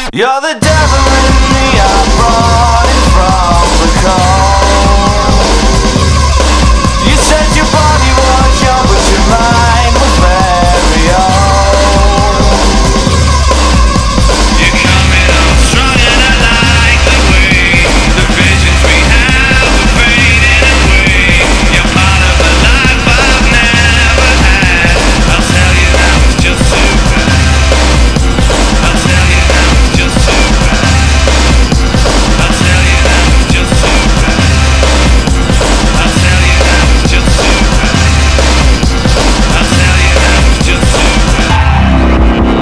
You're the devil in me, I'm running from the cold. You said your body was young, but your mind was very old. You're coming on strong and I like the way the visions we have are fading away. You're part of a life I've never had. I'll tell you now it's just too bad. I'll tell you now it's just too bad. I'll tell you now it's just too bad. I'll tell you now it's just too bad. I'll tell you now it's just too bad.